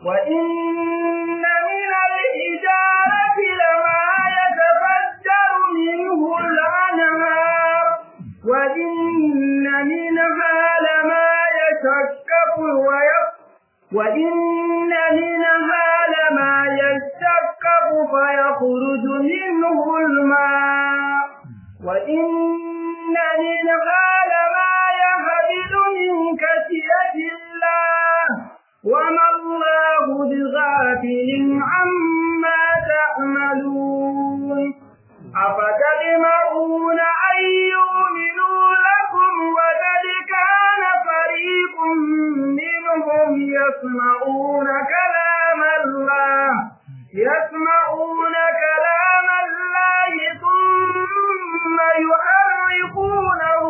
وإن من الحجارة لما يتفجر منه الأنهار وإن منها لما يشقق فيخرج منه الماء وإن منها لما يهبط من خشية الله وما الله بغافل عما تعملون أفتطمعون أن يؤمنوا لكم وقد كان فريق منهم يسمعون كلام الله ثم يحرفونه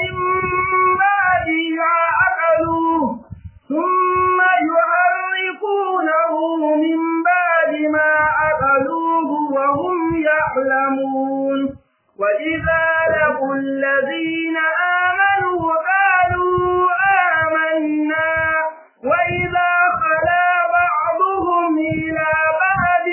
من بعد ما عقلوه وهم يعلمون وإذا لقوا الذين آمنوا قالوا آمنا وإذا خلا بعضهم إلى بعض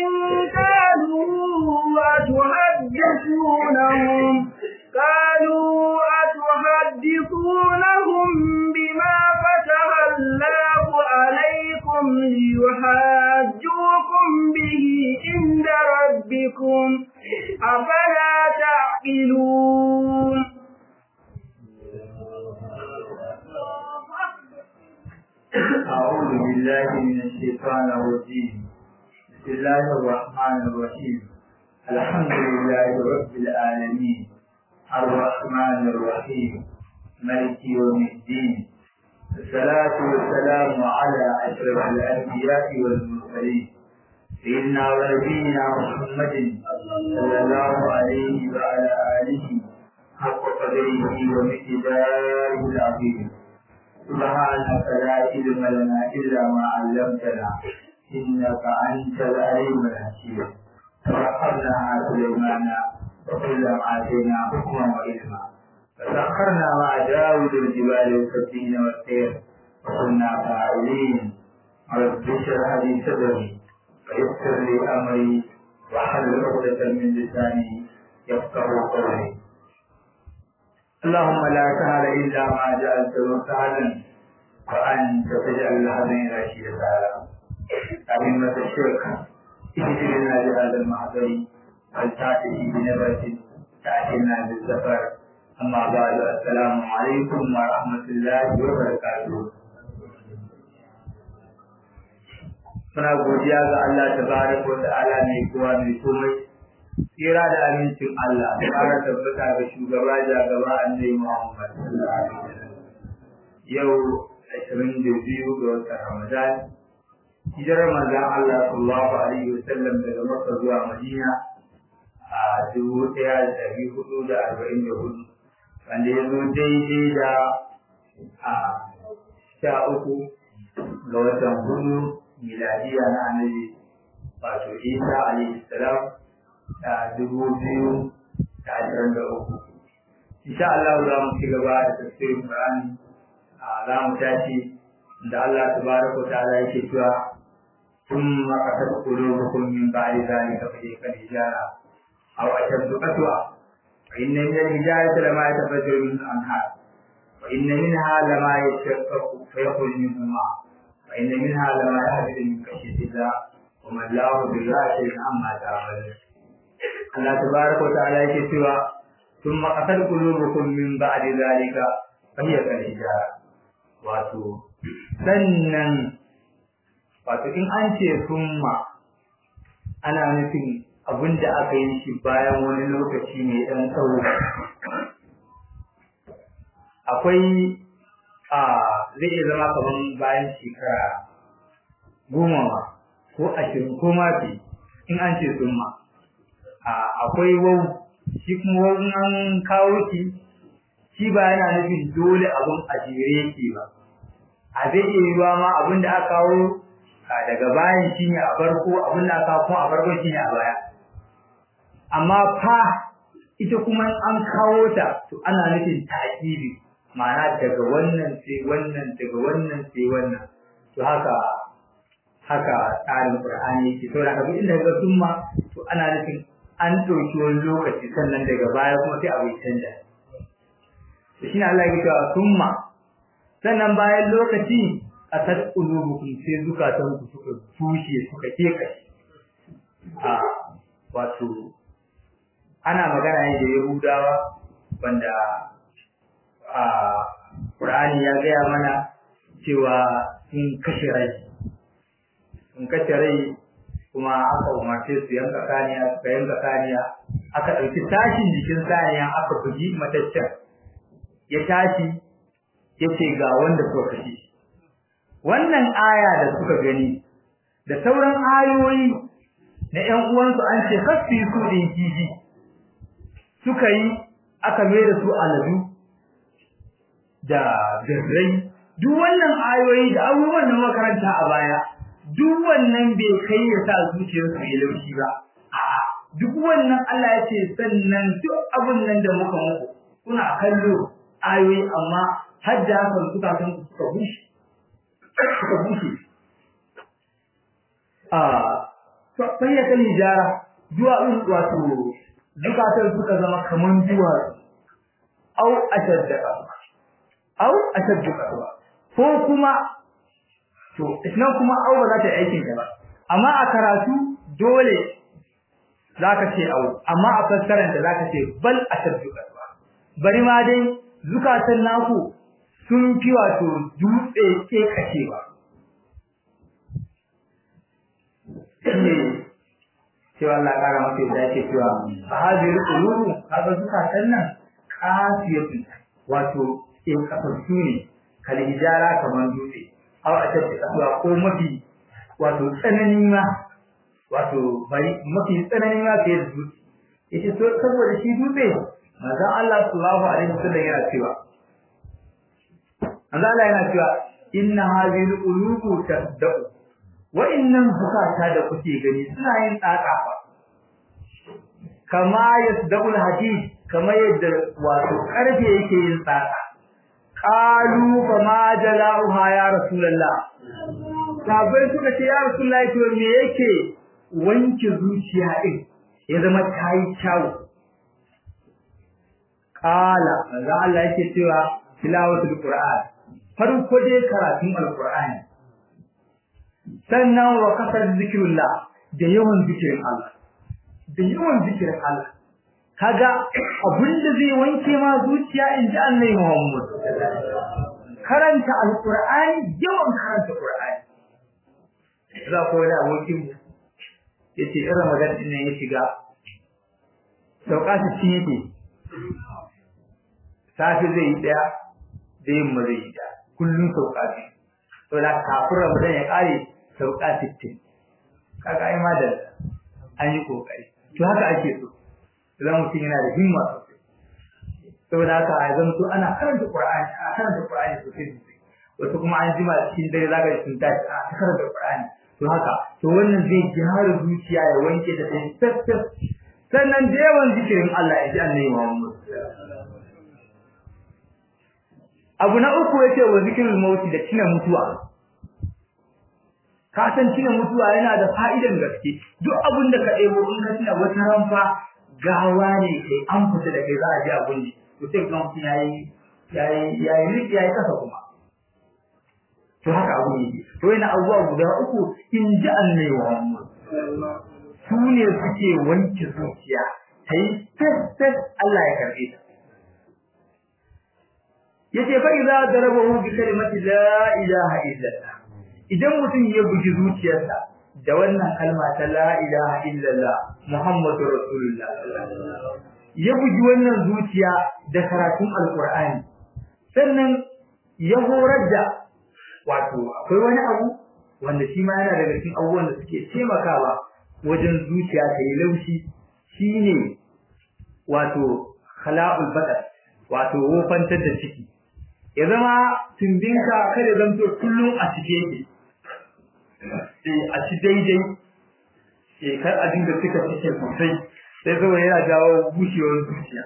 أتحدثونهم بما فتح الله عليكم ليحاجوكم به عند ربكم أفلا تعقلون أعوذ بالله من الشيطان الرجيم بسم الله الرحمن الرحيم الحمد لله رب العالمين الرحمن الرحيم مالك يوم الدين الصلاة والسلام على أشرف الأنبياء والمرسلين سيدنا ونبينا محمد صلى الله عليه وعلى آله حق قدره ومقداره العظيم سبحانك لا علم لنا إلا ما علمتنا إنك أنت العليم الحكيم فسخرنا سليمان وكلا آتينا حكما وعلما فسخرنا مع داود الجبال والسفينة والطير وكنا فاعلين رب اشرح لي صدري ويسر لي أمري واحلل عقدة من لساني يفقهوا قولي اللهم لا سهل إلا ما جعلته سهلا وأنت تجعل الحزن رشيدا سهلا أئمة الشرك اهدنا لهذا المحضر ولتأتي بنبرة تأتينا بالسفر أما بعد السلام عليكم ورحمة الله وبركاته. Muna godiya ga Allah tabaraka wa ta'ala mai kowa mai komai. Tsira da amincin Allah da fara tabbata ga shugaba jagaba Annabi Muhammad sallallahu alaihi wasallam. Yau 22 ga watan Ramadan. Hijirar manzon Allah sallallahu alaihi wasallam daga Makka zuwa Madina a 1444 wanda ya zo daidai da 13 ga watan Hudu miladiya na Annabi wato Isa alaihi salam da 2023. Insha Allah za mu ci gaba da tafsirin Qur'ani za mu tashi da Allah tabaraka wa ta'ala yake cewa thumma qasat qulubukum min ba'di dhalika fa hiya kal-hijara aw ashaddu qaswa fa inna min al-hijarati lama yatafajjaru minhu al-anhar wa inna minha lama yashaqqaqu fa yakhruju minhu al-ma' wa inna minha lama yahbitu min khashyati Allah wa ma Allahu bighafilin amma ta'malun. Allah tabaraka wa ta'ala yake cewa thumma qasat qulubukum min ba'di dhalika fa hiya kal-hijara wato sannan wato in an ce summa ana nufin abinda aka yi shi bayan wani lokaci mai ɗan tsawo. Akwai zai iya zama kaman bayan shekara 10 ko 20 ko ma fi in an ce summa. Akwai wau shi kuma wau in an kawo shi ba yana nufin dole abun a jere yake ba. A zai iya yiwuwa ma abin da aka kawo daga bayan shi ne a farko, abin da aka kawo a farko shi ne a baya. Amma fa ita kuma an kawo ta to ana nufin ta'kibi, ma'ana daga wannan sai wannan daga wannan sai wannan. To haka haka tsarin Qur'ani yake to da abin da ga summa to ana nufin an dauki wani lokaci sannan daga baya kuma sai abu canja shi ne Allah ya ce summa sannan bayan lokaci asad qulubukum sai zukatan ku suka tushe suka keka wato ana magana ne da Yahudawa wanda Qur'ani ya gaya mana cewa sun kashe rai kuma aka umarce su yanka saniya aka ɗauki tashin jikin saniya aka bugi mataccen ya tashi ya ce ga wanda suka kashe wannan aya da suka gani da sauran ayoyi na ƴan uwansu an ce kasu su din kifi suka yi aka mai da su aladu da birrai duk wannan ayoyi da abubuwan da makaranta a baya duk wannan bai kai ya sa zuciyarsu ya laushi ba a'a duk wannan Allah ya ce sannan duk abun nan da muka muku kuna kallo ayoyi amma har da haka suka san ku suka bushe to sai ya kalli jara duwa wato zukatan suka zama kaman duwa au ashadda ko kuma to isnan kuma au ba za ta aikin ka ba amma a karatu dole zaka ce au amma a fassarar da zaka ce bal ashaddu bari ma dai zukatan naku sun fi wato dutse ke kashewa cewa Allah ya kara masa da yake cewa hadhihi qulubu kaga zukatan nan qasiyatu wato in kafasu ne kal hijara kaman dutse aw a tabbata kasuwa ko mafi wato tsanani ma wato bari mafi tsanani ma fiye da dutse yace so saboda shi dutse manzon Allah sallallahu alaihi wasallam yana cewa Allah yana cewa inna hadhihi qulubu tasdaqu wa innam zukata da kuke gani suna yin tsaka fa kama yasdaqul hadid kama yadda wato karfe yake yin tsaka qalu fama jalauha ya rasulullah sabai suka ce ya rasulullah to me yake wanke zuciya din ya zama tayi kyawu qala manzo Allah yake cewa tilawatul qur'an farko dai karatun alqur'ani sannan wa kasar zikrullah da yawan zikirin Allah kaga abinda zai wanke ma zuciya inji Annabi Muhammad karanta alqur'ani yawan karanta qur'ani za ko da abokin yace irin Ramadan din ne ya shiga sauka shi yake safi zai yi daya da yamma zai yi daya kullun sauka shi to da kafin Ramadan ya kare sauka 60 kaga ai ma da an yi kokari to haka ake so idan mutum yana da himma saboda haka a zama to ana karanta Qur'ani sosai wato kuma an jima cikin dare zaka yi tunta a karanta Qur'ani to haka to wannan zai gyara zuciya ya wanke ta sai tsaf sannan da yawan zikirin Allah ya ji Annabi Muhammad abu na uku yace wa zikrul maut da tuna mutuwa ka san tuna mutuwa yana da fa'idan gaske duk abin da ka debo in ka tuna wata ranfa gawa ne kai an fita da kai za a ji abun ne to sai kuma mutum yayi kasa kuma to haka abu ne to yana abuwa guda uku in ji Annabi Muhammad su ne suke wanke zuciya sai fes Allah ya karbe ta yace fa idza darabahu bi kalimati la ilaha illallah idan mutum ya bugi zuciyarsa da wannan kalma ta la ilaha illallah muhammadur rasulullah ya bugi wannan zuciya da karatun alqur'ani sannan ya horar da wato akwai wani abu wanda shi ma yana daga cikin abubuwan da suke taimakawa wajen zuciya ta yi laushi shine wato khala'ul badan wato wofantar da ciki ya zama tumbinka kada zanto kullum a cike yake a ci daidai kar a dinga cika cikin sosai sai zo yana jawo bushewar zuciya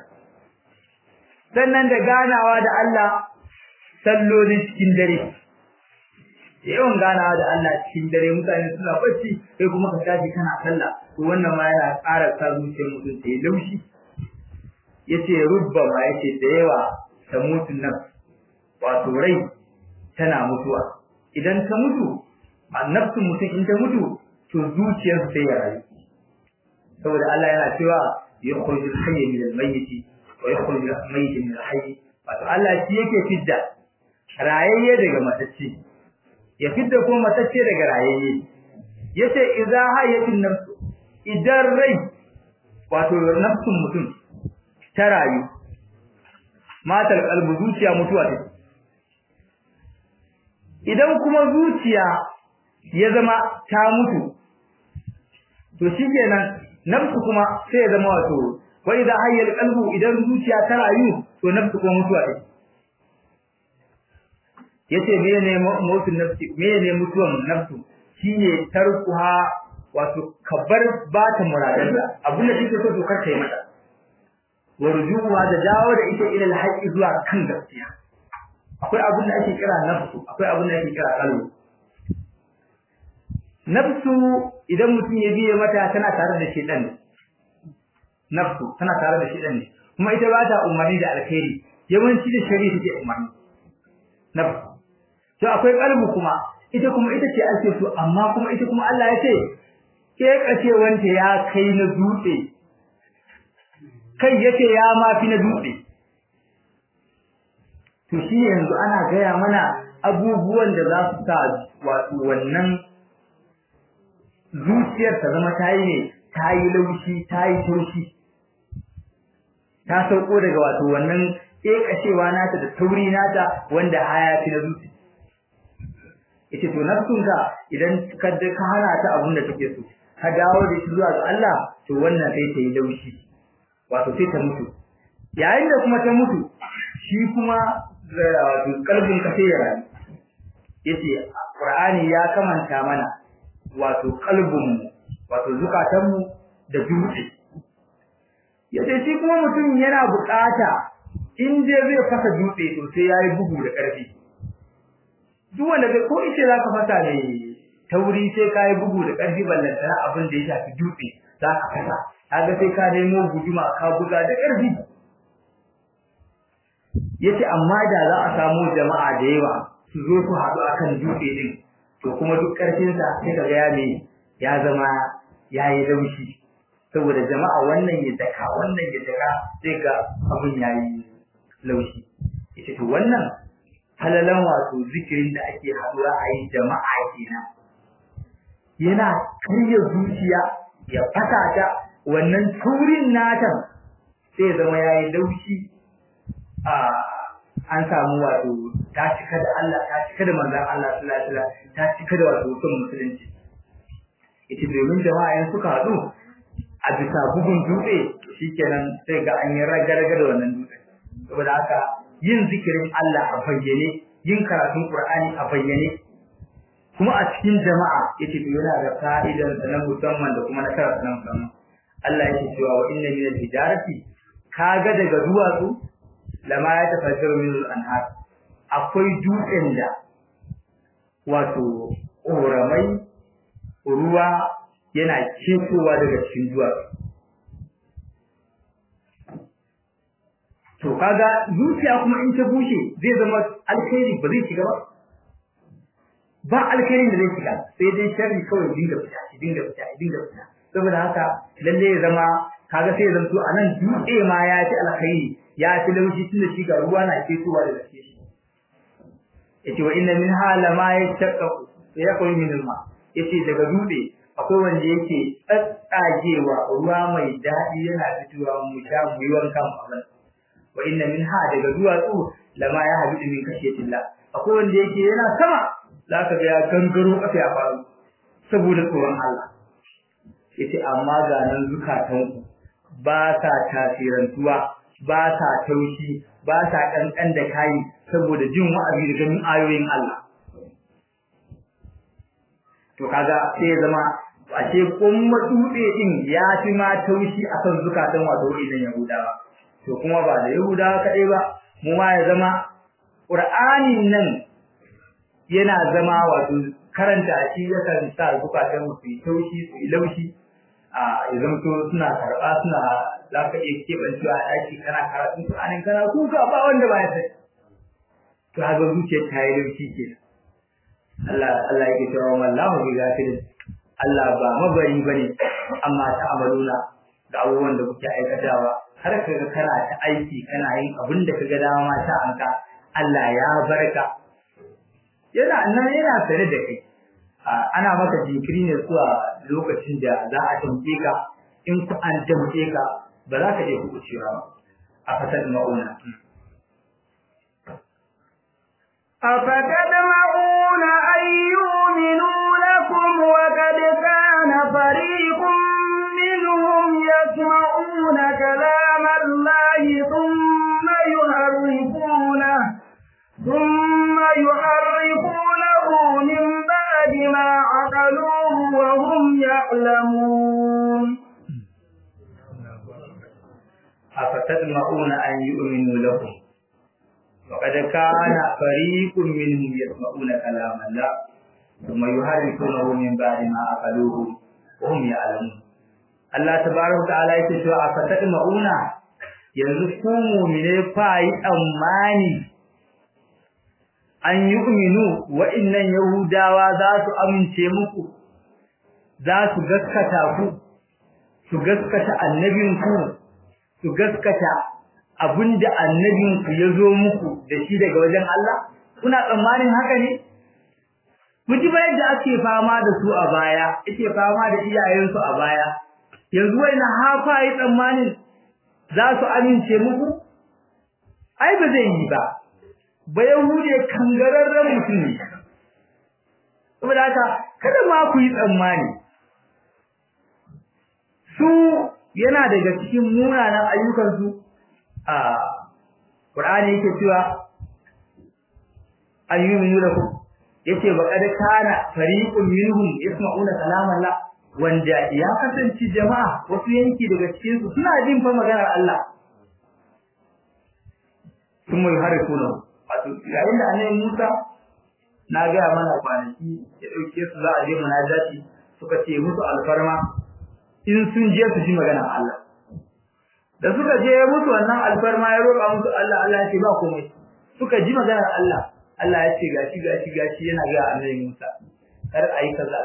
sannan da ganawa da Allah sallolin cikin dare yawan ganawa da Allah cikin dare mutane suna bacci kai kuma ka tashi kana sallah to wannan ma yana ƙara sa zuciyar mutum ta yi laushi yace rubbama yace da yawa ta mutun nan wato rai tana mutuwa idan ta mutu annabtu mutum in ta mutu to zuciyar sai ya rayu saboda Allah yana cewa yukhrijul hayya min al-mayyit wa yukhrijul mayyita min al-hayy wato Allah shi yake fidda rayayye daga matacce ya fidda ko matacce daga rayayye yace idza hayatin nafsu idan rai wato nafsun mutum ta rayu matar kalbu zuciya mutuwa take idan kuma zuciya ya zama ta mutu to shikenan nafsu kuma sai ya zama wato wa idza hayyal qalbu idan zuciya ta rayu to nafsu kuma mutuwa take yace mene mutun nafsi mene mutuwan nafsu shine tarkuha wato kabar ba ta muradanka abin da kike so to kar kai mata warjuwa da dawo da ita ila alhaqi zuwa kan gaskiya akwai abin da ake kira nafsu akwai abin da ake kira qalbu nafsu idan mutum ya biye mata tana tare da shedan ne nafsu tana tare da shedan ne kuma ita ba ta umarni da alkhairi yawanci da shari'a take umarni nafsu to akwai qalbu kuma ita ce ake so amma kuma ita kuma Allah ya ce ke kace wanda ya kai na dutse kai yace ya mafi na dutse to shi yanzu ana gaya mana abubuwan da za su sa wato wannan zuciyar ta zama tayi ne tayi laushi tayi taushi ta sauko daga wato wannan kekashewa nata da tauri nata wanda haya fi na dutse ita to nafsunka idan ka hana ta abin da take so ka dawo da shi zuwa ga Allah to wannan sai ta yi laushi wato sai ta mutu yayin da kuma ta mutu shi kuma wato kalbin ka sai ya rayu yace Qur'ani ya kamanta mana wato kalbin mu wato zukatan mu da dutse yace shi kuma mutum yana bukata in dai zai fasa dutse to sai yayi bugu da karfi duk wanda ko ice zaka fasa ne tauri sai kai bugu da karfi ballantana abin da ya shafi dutse zaka fasa kaga sai ka nemo guduma ka buga da karfi yace amma da za a samu jama'a da yawa su zo su haɗu akan dutse din to kuma duk karfin sa sai kaga ya zama yayi laushi saboda jama'a wannan ya daka sai ga abin yayi laushi yace to wannan halalan wato zikirin da ake haɗuwa a yi jama'a kenan yana karya zuciya ya fata ta wannan turin natan sai zama yayi laushi an samu wato ta cika da Allah ta cika da manzon Allah sallallahu alaihi wasallam ta cika da wato sun musulunci ita domin jama'a yan suka haɗu a bisa bugun dutse shikenan sai ga an yi raga-raga da wannan dutse saboda haka yin zikirin Allah a bayyane yin karatun Qur'ani a bayyane kuma a cikin jama'a yace to yana da fa'idan na musamman da kuma na karatu na musamman Allah yake cewa wa inna min al-hijarati kaga daga duwatsu lama ya tafajjaru min al-anhar akwai dutsen da wato ƙoramai ruwa yana cetowa daga cikin duwatsu to kaga zuciya kuma in ta bushe zai zama alkhairi ba zai shiga ba alkhairin da zai shiga sai dai sharri kawai dinga fita saboda haka lalle ya zama kaga sai zan to anan dutse ma ya ci alkhairi ya ci laushi tunda shi ga ruwa na fitowa daga cikin shi yace wa inna min hala ma yashaqqu yaqulu min alma yace daga dutse akwai wanda yake tsatsagewa ruwa mai dadi yana fitowa mu sha mu yi wanka mu abin wa inna minha daga duwatsu lama ya habidu min kashiyatillah akwai wanda yake yana sama zaka ga ya gangaro kafa ya faru saboda tsoron Allah yace amma ga nan zukatan ku ba sa tasirantuwa ba sa taushi ba sa kankan da kai saboda jin wa'azi da ganin ayoyin Allah to kaga sai ya zama ashe kuma dutse din ya fi ma taushi akan zukatan wato idan Yahudawa to kuma ba da Yahudawa kadai ba mu ma ya zama Qur'anin nan yana zama wato karanta shi yakan sa zukatan su yi taushi su yi laushi idan to suna karɓa suna za ka iya keɓancewa a ɗaki kana karatu Qur'anin kana kuka ba wanda ba ya sai to haka zuciyar ta yi laushi ke Allah yake cewa wallahu bi ghafilin Allah ba mabari bane amma ta amaluna da abubuwan da kuke aikatawa har kaga kana ta aiki kana yin abin da kaga dama ta anka Allah ya barka yana nan yana tare da kai ana maka jinkiri ne zuwa lokacin da za a tambaye ka in ku an tambaye ka ba za ka je ku cewa ba a fatar ma'una أفتدمعون أن يؤمنوا لكم وقد كان فريق منهم يسمعون كلام الله ثم يحرفونه من بعد ما عقلوه وهم يعلمون أفتدمعون أن يؤمنوا لكم وقد كان فريق منهم يسمعون كلام الله ثم يحرفونه من بعد ما عقلوه وهم يعلمون الله تبارك وتعالى يقول أفتدمعون yanzu ku mu'mine fa yi tsammani an yu'minu wa'innan yahudawa za su amince muku za su gaskata ku su gaskata annabinku su gaskata abinda annabinku ya zo muku da shi daga wajen Allah kuna tsammanin haka ne muji ba yadda ake fama da su a baya ake fama da iyayensu a baya yanzu waina hafa yi tsammanin za su amince muku ai ba zai yi ba Yahude kangararren mutum ne saboda haka kada ma ku yi tsammani su yana daga cikin munanan ayyukan su Qur'ani yake cewa ayyuminu lakum yace ba kada kana fariqun minhum yasma'una kalam Allah wanda ya kasance jama'a wasu yanki daga cikin su suna jin fa maganar Allah kuma yuharifuna wato yayin da annabi Musa na ga mana kwanaki ya dauke su za a je munajati suka ce musu alfarma in sun je su ji maganar Allah da suka je musu wannan alfarma ya roƙa musu Allah Allah ya ce ba komai suka ji maganar Allah Allah ya ce gashi yana ga annabi Musa kar ayi kaza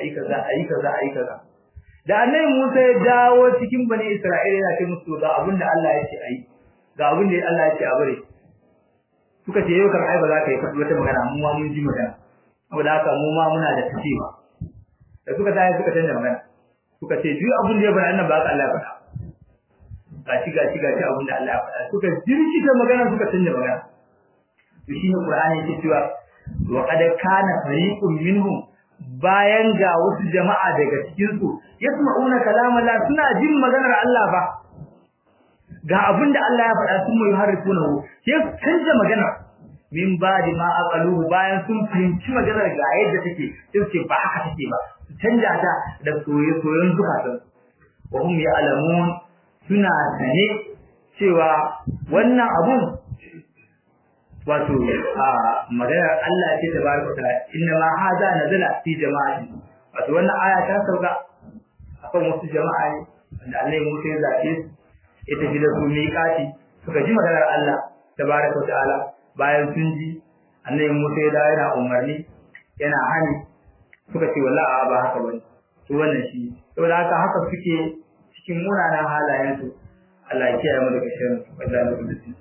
da annabi Musa ya dawo cikin bani Isra'ila yana ce musu ga abinda Allah ya ce ayi ga abinda Allah ya ce a bare suka ce yau kan ai ba za ka yi faɗi wata magana mu ma mun ji magana saboda haka mu ma muna da tacewa da suka tayi suka canza magana suka ce duk abin da ya bari annabi ba ka Allah ya faɗa gashi abinda Allah ya faɗa suka jirkita magana suka canza magana to shine Qur'ani yake cewa wa qad kana fariqun minhum bayan ga wasu jama'a daga cikin su yasma'una kalam Allah suna jin maganar Allah ba ga abinda Allah ya faɗa sun mai harifunahu sai canza magana min badi ma aqaluhu bayan sun fahimci maganar ga yadda take sai ce ba haka take ba canja ta da soyayyen zukatan wa hum ya'lamun suna sane cewa wannan abun wato maganar Allah ce tabaraka ta'ala inna ma hada nazala fi jama'ati wato wannan aya ta sauka akan wasu jama'a ne wanda Allah ya mutu ya zabe su ita ji da su miƙati suka ji maganar Allah tabaraka ta'ala bayan sun ji Allah ya mutu ya dawo yana umarni yana hani suka ce wallahi ba haka bane to wannan shi saboda haka suke cikin munanan halayen su Allah ya kiyaye mu daga sharrin wallahi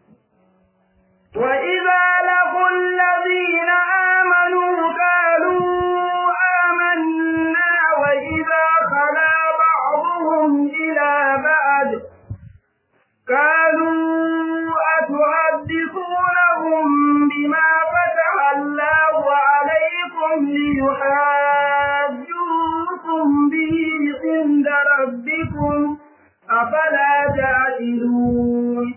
وَإِذَا لَقُوا الَّذِينَ آمَنُوا قَالُوا آمَنَّا وَإِذَا خَلَا بَعْضُهُمْ إِلَى بَعْضٍ قَالُوا أَتُحَدِّثُونَهُم بِمَا فَتَحَ اللَّهُ عَلَيْكُمْ لِيُحَاجُّوكُم بِهِ عِندَ رَبِّكُمْ أَفَلَا تَعْقِلُونَ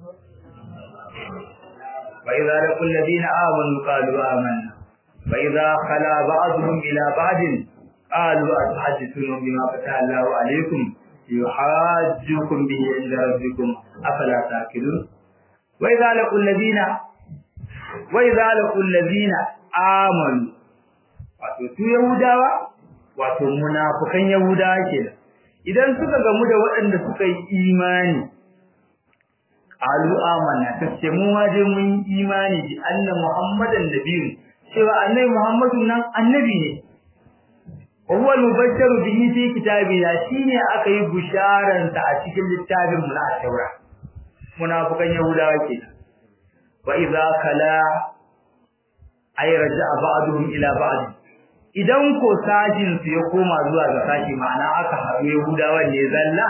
وإذا لقوا الذين آمنوا قالوا آمنا وإذا خلا بعضهم إلى بعض قالوا أتحدثونهم بما فتح الله عليكم يحاجوكم به عند ربكم أفلا تعقلون وإذا لقوا الذين amanu wato su yahudawa wato munafikan yahudawa kenan idan suka gamu da waɗanda suka yi imani alu amanna tace mu waje mun imani bi anna muhammadan nabiyyu cewa annabi muhammadu nan annabi ne huwa mubashiru bihi fi kitabina shine aka yi bisharan ta a cikin littafin mu na taura munafikan yahudawa kenan wa idza kala ay raja'a ba'duhum ila ba'd idan ko sajin su ya koma zuwa ga sashi ma'ana aka haɗu yahudawa ne zalla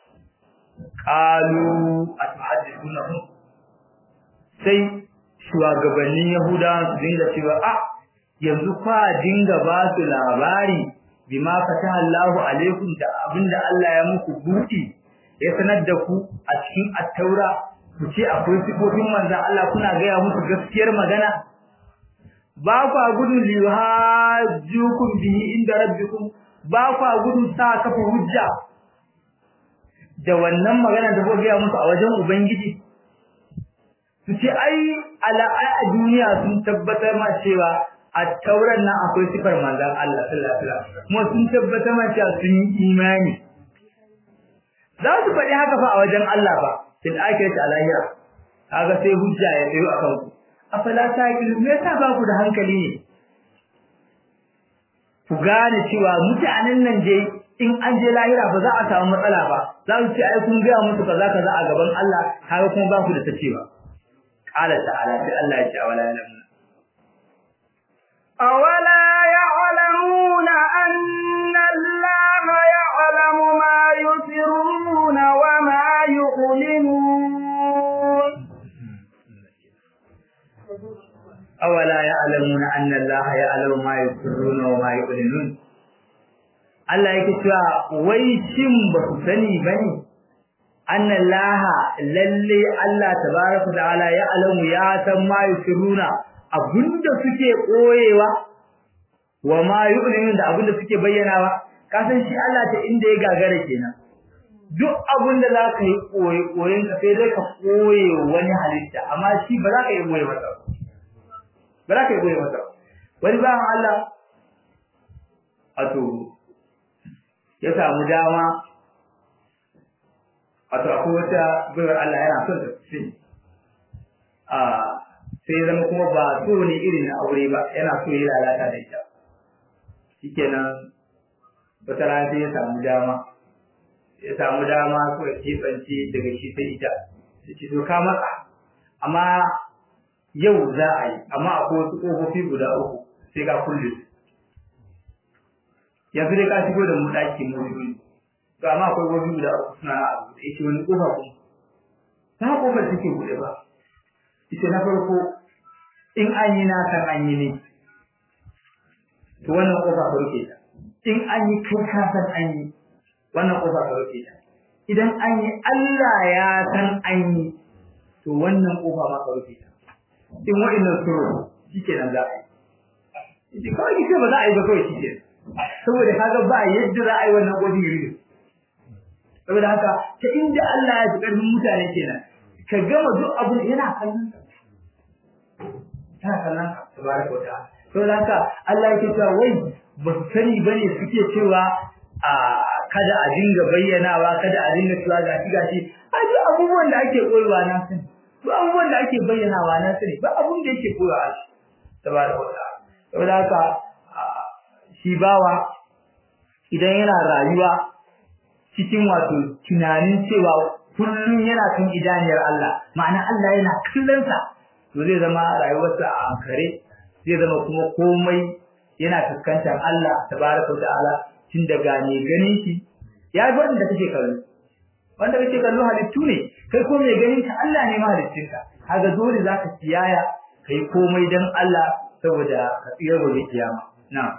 qalu atuhaddithunahum sai shugabannin yahudawa su dinga cewa yanzu fa dinga ba su labari bima fataha Allahu alaikum da abinda Allah ya muku buɗi ya sanar da ku a cikin at-taura ku ce akwai sifofin manzon Allah kuna ga ya muku gaskiyar magana ba ku gudun lihajukum bihi inda rabbikum ba ku gudun sa kafa hujja da wannan magana da kuka ga musu a wajen ubangiji su ce ai a duniya sun tabbatar ma cewa a tauran nan akwai sifar manzon Allah sallallahu alaihi wasallam kuma sun tabbatar ma cewa sun yi imani za su faɗi haka fa a wajen Allah ba fil akhirati alahira kaga sai hujja ya tsayo akan ku afala taqilu me yasa ba ku da hankali ne ku gane cewa mutanen nan je in an je lahira ba za a samu matsala ba za su ce ai kun ga musu kaza kaza a gaban Allah kaga kuma ba ku da tacewa qala ta'ala sai Allah ya ce wala ya'lamun أولا يعلمون أن الله يعلم ما يسرون وما يعلنون أولا يعلمون أن الله يعلم ما يسرون وما يعلنون Allah yake cewa wai shin ba ku sani bane annallaha lalle Allah tabaaraka ta'ala ya alamu ya san ma yusiruna abinda suke koyewa wa ma yu'linun da abinda suke bayyanawa ka san shi Allah ta inda ya gagara kenan duk abinda zaka yi koyen ka sai dai ka koye wani halitta amma shi ba za ka yi koye masa ba za ka yi koye masa wani ba Allah wato ya samu dama wato akwai wata bayar Allah yana son ta ci sai zama kuma ba so ne irin na aure ba yana so ya lalata da ita shikenan wata rana sai ya samu dama ko ya kebance daga shi sai ita sai to ka matsa amma yau za a yi amma akwai wasu kofofi guda uku sai ka kulle yanzu dai ka shigo da mu daki mu biyu to amma akwai kofofi guda uku suna a abu da yake wani kofa kuma ta kofar take bude ba ita na farko in an yi na san an yi ne to wannan kofa ka rufe ta in an yi kai ka san an yi wannan kofa ka rufe ta idan an yi Allah ya san an yi to wannan kofa ma ka rufe ta in wa'annan suru shikenan za a yi idan kawai kike ba za a yi ba kawai shikenan saboda kaga ba yadda za a yi wannan gobe yiri saboda haka ta inda Allah ya ji karfin mutane kenan ka gama duk abin yana kallon ta kallon tabaraka wa ta'ala saboda haka Allah yake cewa wai ba su sani bane suke cewa kada a dinga bayyanawa kada a dinga cewa gashi a duk abubuwan da ake koyarwa na sani duk abubuwan da ake bayyanawa na sani ba abun da yake koyarwa shi tabaraka wa ta'ala saboda haka shi bawa idan yana rayuwa cikin wato tunanin cewa kullum yana kan idaniyar Allah ma'ana Allah yana kallon sa to zai zama rayuwarsa a ankare zai zama kuma komai yana fuskantar Allah tabaraka wa ta'ala tun daga ne ganin shi ya ga wanda kake kallo halittu ne kai ko mai ganin ka Allah ne mahalittinka kaga dole zaka kiyaya kai komai dan Allah saboda ka tsira gobe kiyama na'am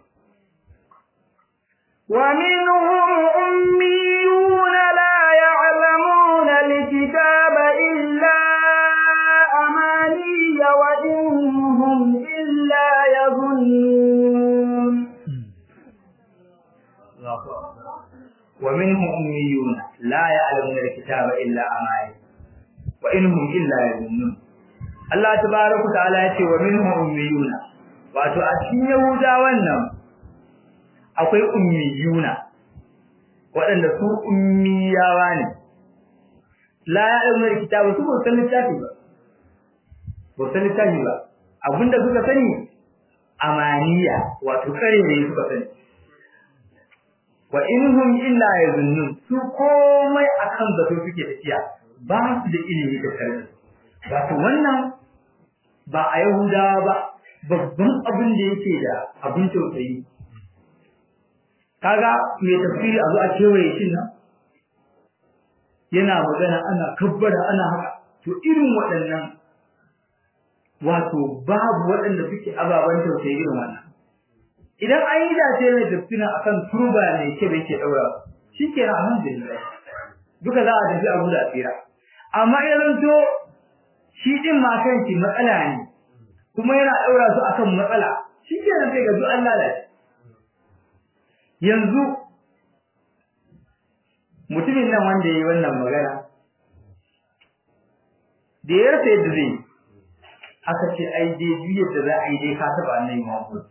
ومنهم أميون لا يعلمون الكتاب إلا أماني وإنهم إلا يظنون ومنهم أميون لا يعلمون الكتاب إلا أماني وإنهم إلا يظنون الله تبارك وتعالى يقول ومنهم أميون wato a cikin Yahudawan nan akwai ummiyuna waɗanda su ummiyawa ne la ya'lamu kitabu su ba san littafi ba abinda suka sani amaniya wato kare ne suka sani wa inhum illa yazunnun su komai akan zato suke tafiya ba su da ilimi da karatu wato wannan ba a Yahudawa ba babban abin da yake da abin tausayi kaga mai tafsiri a zo a kewaye shi nan yana magana ana kabbara ana haka to irin waɗannan wato babu waɗanda suke ababan tausayi irin wannan idan an yi dace mai tafsirin akan turba ne ke bai ke daura shikenan alhamdulillah duka za a tafi abu da tsira amma idan to shi din ma kanki matsala ne kuma yana daura su akan matsala shikenan sai ga duk Allah da yanzu mutumin nan wanda yayi wannan magana da ya rasa yadda zai aka ce ai dai biyar da za a yi dai ka taba annabi Muhammad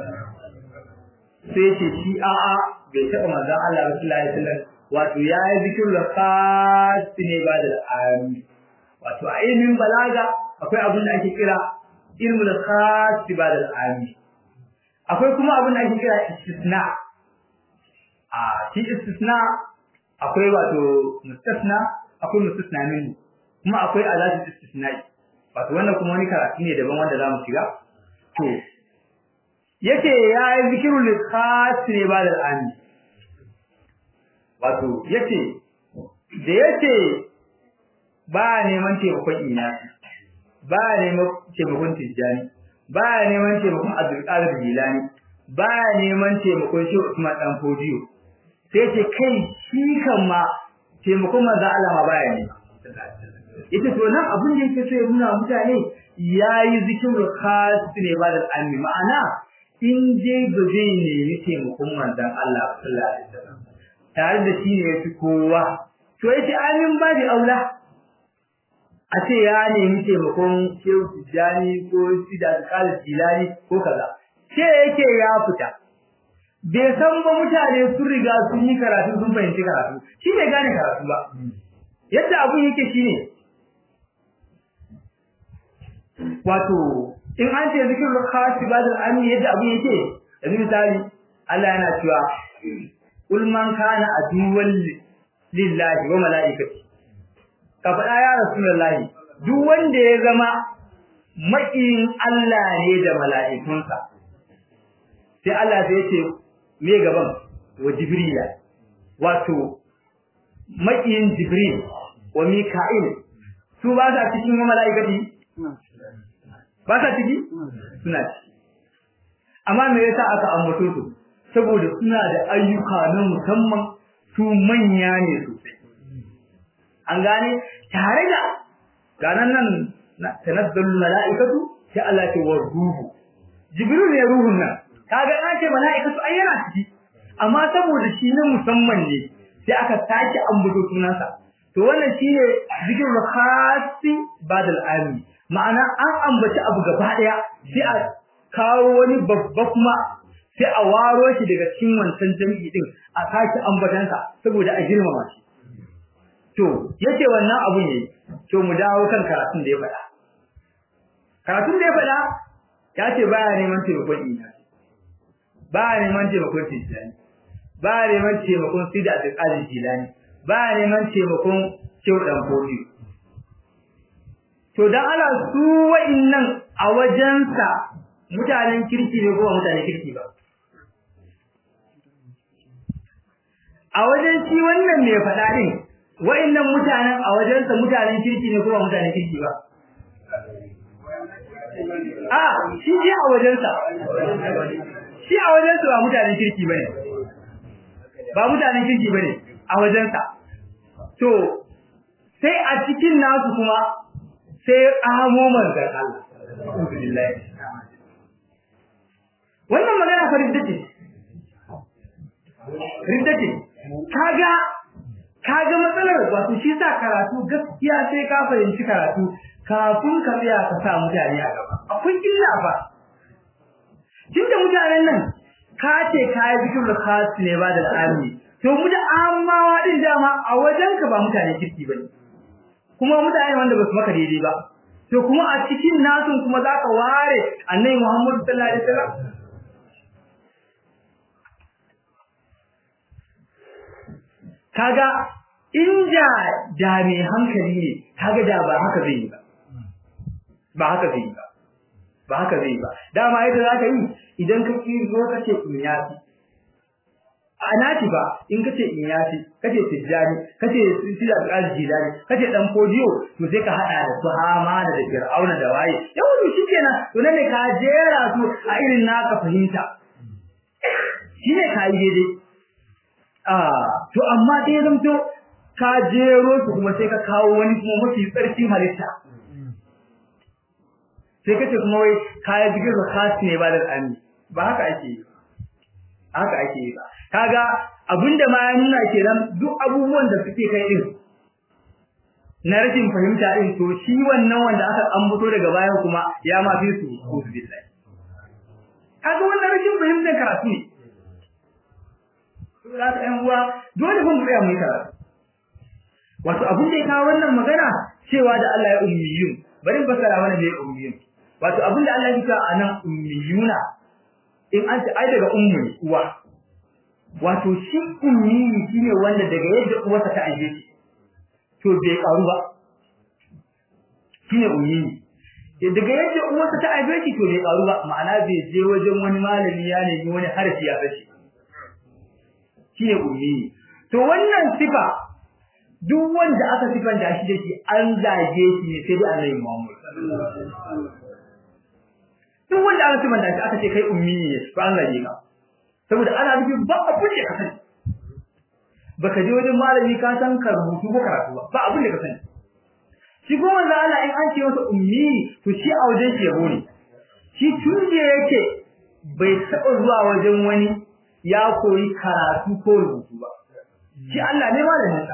sai ce shi a'a bai taba manzon Allah sallallahu alaihi wasallam wato yayi zikirul khas ne ba da ayi wato a ilmin balaga akwai abin da ake kira ilmul khas ba da ayi akwai kuma abin da ake kira istisna shi istisna akwai wato mustasna akwai mustasna min kuma akwai alatu istisna'i wato wannan kuma wani karatu ne daban wanda zamu shiga to yace yayi zikirul khas ne ba da al'ami wato yace da yace ba neman taimakon ina ba neman taimakon tijjani ba neman taimakon Abdul Qadir Jilani ba neman taimakon Shehu Usman dan Fodiyo sai ce kai shi kan ma taimakon manzo Allah ma baya ne yace to nan abin da yake so ya nuna mutane yayi zikirul khas ne ba da al'ami ma'ana in je gaje ne yake taimakon manzon Allah sallallahu alaihi wasallam tare da shi ne yafi kowa to yace amin ba da aula a ce ya nemi taimakon Shehu Tijani ko Sida Khalid Jilani ko kaza ce yake ya fita bai san ba mutane sun riga sun yi karatu sun fahimci karatu shi bai gane karatu ba yadda abun yake shine wato in an ce zikrul khas ibadul amin yadda abun yake yanzu misali Allah yana cewa kul man kana aduwwan lillahi wa malaikati ka faɗa ya rasulullahi duk wanda ya zama maƙiyin Allah ne da mala'ikunsa sai Allah zai ce me gaban wa jibrila wato maƙiyin jibril wa mika'il su ba sa cikin mala'ikati ba sa ciki suna ciki amma me yasa aka ambato su saboda suna da ayyuka na musamman su manya ne sosai an gane tare da ganan nan tanazzalul malaikatu sai Allah ya warruhu jibril ne ruhun nan kaga an ce malaikatu ai yana ciki amma saboda shi ne musamman ne sai aka sake ambato sunansa to wannan shine zikrul khasi badal ami ma'ana an ambaci abu gaba daya sai a kawo wani babba kuma sai a waro shi daga cikin wancan jami'i din a sake ambatansa saboda a girmama shi to yace wannan abu ne to mu dawo kan karatun da ya faɗa karatun da ya faɗa yace baya neman taimakon ina baya neman taimakon tijani baya neman taimakon Sidi Abdul Jilani baya neman taimakon Shehu Dan Fodiyo to dan Allah su wa'innan a wajensa mutanen kirki ne ko mutanen kirki ba a wajen shi wannan me faɗa din wa'innan mutanen a wajensa mutanen kirki ne ko mutanen kirki ba shi a wajensa ba mutanen kirki bane ba mutanen kirki bane a wajensa to sai a cikin nasu kuma sai amo manzon Allah alhamdulillah wannan magana fa riddace kaga matsalar wato shi sa karatu gaskiya sai ka fahimci karatu kafin ka tsaya ka sa mutane a gaba akwai illa fa mutanen nan ka ce kai zikirul khas ne ba da al'ami to mu da amma din dama a wajen ka ba mutane kirki bane kuma mutane wanda ba su maka daidai ba to kuma a cikin nasu kuma zaka ware annabi Muhammad sallallahu alaihi wasallam kaga inda da mai hankali ne kaga da ba haka zai yi ba haka zai yi ba haka zai yi ba dama yadda zaka yi idan ka zo kace in yafi anati ba in kace in yafi kace tijjani kace sila al-jilani kace dan fodiyo to sai ka hada da su hamana da fir'auna da waye yau shikenan to nan ne ka jera su a irin naka fahimta shine kai daidai to amma dai zamto ka jero su kuma sai ka kawo wani kuma mafi tsarkin halitta sai kace kuma wai kaya digir da khas ne ba da ami ba haka ake yi ba kaga abinda ma ya nuna kenan duk abubuwan da suke kai din na rashin fahimta din to shi wannan wanda aka ambato daga baya kuma ya ma fi su billahi kaga wannan rashin fahimtar karatu ne za ka yan uwa dole kun tsaya mu yi karatu wato abin da ya kawo wannan magana cewa da Allah ya ummiyun bari basara mana da ummiyun wato abin da Allah ya ce anan ummiyuna in an ce ai daga ummu uwa wato shi ummi shine wanda daga yadda uwarsa ta aje shi to bai karu ba shine ummi daga yadda uwarsa ta aje shi to bai karu ba ma'ana bai je wajen wani malami ya nemi wani harfi ya sashi shine ummi to wannan sifa duk wanda aka sifanta shi da shi an zage shi ne sai dai Annabi Muhammad duk wanda aka sifanta shi aka ce kai ummi ne to an zage ka saboda ana nufi ba abin da ka sani baka je wajen malami ka san ka rubutu ko karatu ba abin da ka sani shi ko manzo Allah in an ce masa ummi to shi a wajen shi yabo ne shi tun da yake bai taɓa zuwa wajen wani ya koyi karatu ko rubutu ba shi Allah ne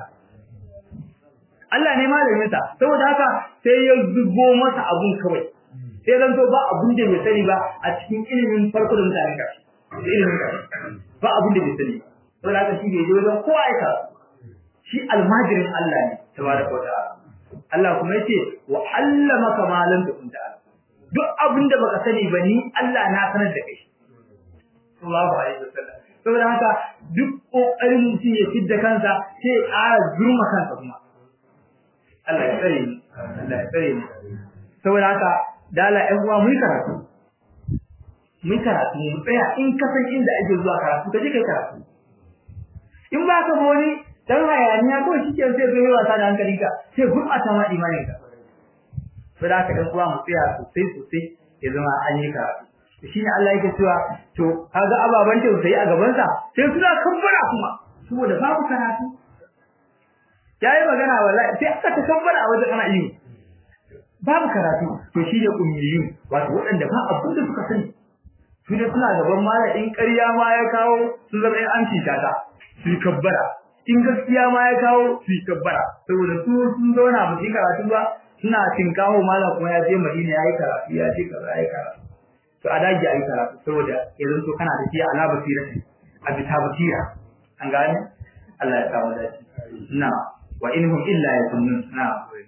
malamin sa saboda haka sai ya zubo masa abun kawai sai zan to ba abun da bai sani ba a cikin ilimin farko da mutanen ka ilimin ka ba abun da bai sani saboda haka shi bai je wajen kowa ya karatu shi almajirin Allah ne tabaraka wa ta'ala Allah kuma yace wa allamaka ma lam takun ta'lam duk abin da baka sani ba ni Allah na sanar da kai sallallahu alaihi wasallam saboda haka duk kokarin mutum ya fidda kansa sai a zurma kansa kuma Allah ya tsare ni saboda haka dala ɗan uwa mu karatu mu tsaya in ka san inda ake zuwa karatu ka je kai karatu in ba ka boni dan hayaniya ko shike sai zai wasa da hankalinka sai gurɓata ma imaninka saboda haka ɗan uwa mu tsaya sosai ya zama an yi karatu shine Allah yake cewa to kaga ababan tausayi a gaban sa sai suna kambara kuma saboda babu karatu yayi magana wallahi sai aka takabbara a wajen ana iyo babu karatu to shine ummiyu wato wadanda ba abin da suka sani su da suna gaban malamin ƙarya ma ya kawo su zama in an cita ta su kabbara in gaskiya ma ya kawo su kabbara saboda su sun zauna ba su karatu ba suna tinkawo malam kuma ya je Madina yayi karatu ya ce kaza yayi karatu to a dage ayi karatu saboda idan to kana da tiya ala basira a bita basira an gane Allah ya kawo da na wa inhum illa yakunnun na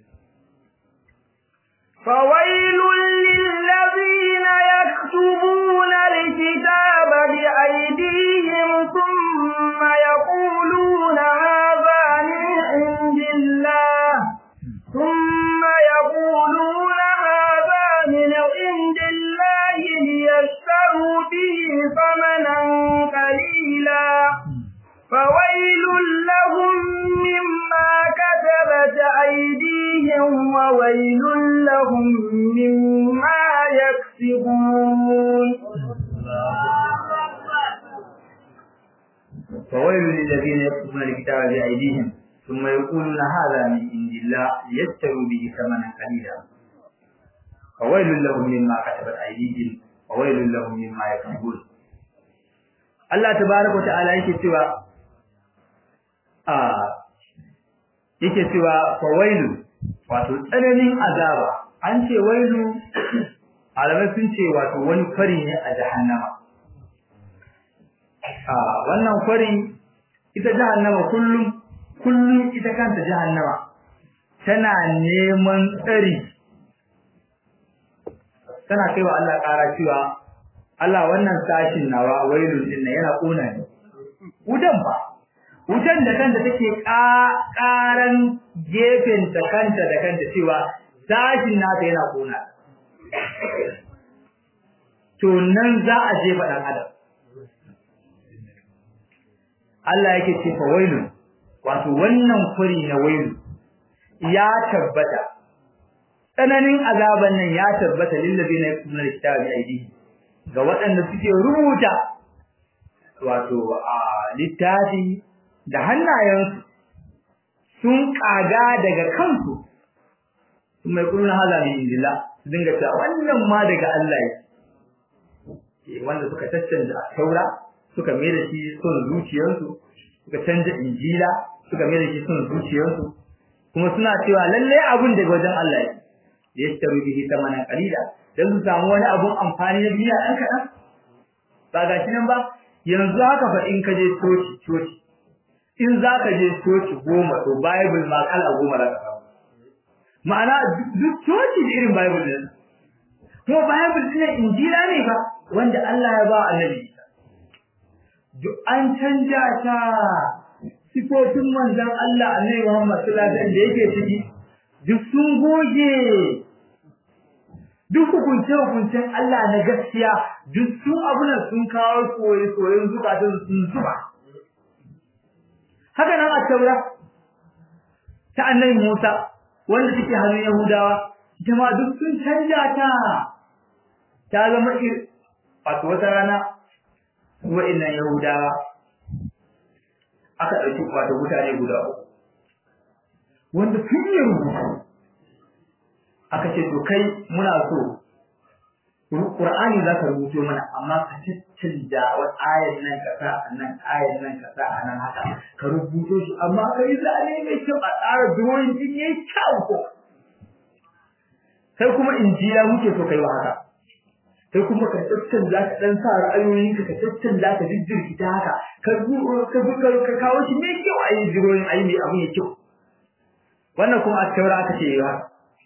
fawailul lil ladina yaktubuna alkitaba bi aydihim thumma yaquluna hadha min indillah thumma yaquluna hadha min indillah ليشتروا به ثمنا قليلا فويل لهم مما كتبت أيديهم وويل لهم مما يكسبون فويل للذين يكتبون الكتاب بأيديهم ثم يقولون هذا من عند الله ليشتروا به ثمنا قليلا فويل لهم مما كتبت أيديهم وويل لهم مما يكسبون Allah tabaaraka ta'ala yake cewa fawailu wato tsananin azaba an ce wailu alamai sun ce wato wani fari ne a jahannama wannan kwarin ita jahannama kullum ita kanta jahannama tana neman tsari, tana kaiwa Allah ƙara cewa Allah wannan sashin nawa wailun din yana kona ni. Wutan da kanta take ƙaran gefen ta kanta da kanta cewa sashin nata yana kona. To nan za a jefa dan adam. Allah yake ce fa wailun, wato wannan kuri na wailu ya tabbata, tsananin azaban nan ya tabbata lillazina yaktubuna alkitaba bi aydihim, ga waɗanda suke rubuta wato a littafi da hannayensu sun kaga daga kansu, mai kullun haza min indillah, su dinga cewa wannan ma daga Allah yake, wanda suka tattanda taura suka mai da shi son zuciyarsu, suka canja injila suka mai da shi son zuciyarsu, kuma suna cewa lalle abun daga wajen Allah yake, yashtaru bihi thamanan qalila, dan su samu wani abun amfani na duniya dan kadan. Ba ga shi nan ba, yanzu haka fa in ka je coci in za ka je coci 10 to bible ma kala 10 za ka samu, ma'ana duk coci da irin bible din, kuma bible din injila ne ba wanda Allah ya ba annabi. Duk an canja ta sifofin manzon Allah annabi Muhammad sallallahu alaihi wasallam da yake ciki duk sun goge, duk hukuncen Allah na gaskiya duk sun abunan sun kawo koyon zukatun sun zuba. Haka nan a taura ta annabi Musa wanda take hannun Yahudawa, jama'a duk sun canja ta zama wato wata rana wa'annan Yahudawa aka ɗauki wato mutane guda uku wanda sun yi rubutu, aka ce to kai muna so Qur'ani za ka rubuto mana, amma ka tattanda wa ayar nan ka sa nan ayar nan ka sa nan haka ka rubuto shi, amma kai zane mai kyau a tsara drawing din yayi kyau ko kai kuma injila muke so kai wa haka, kai kuma ka tattanda ka dan sa ra'ayoyinka ka tattanda ka jijjirki ta haka ka kawo shi mai kyau a yi drawing ayi mai abu ya kyau. Wannan kuma a taura aka ce yawa.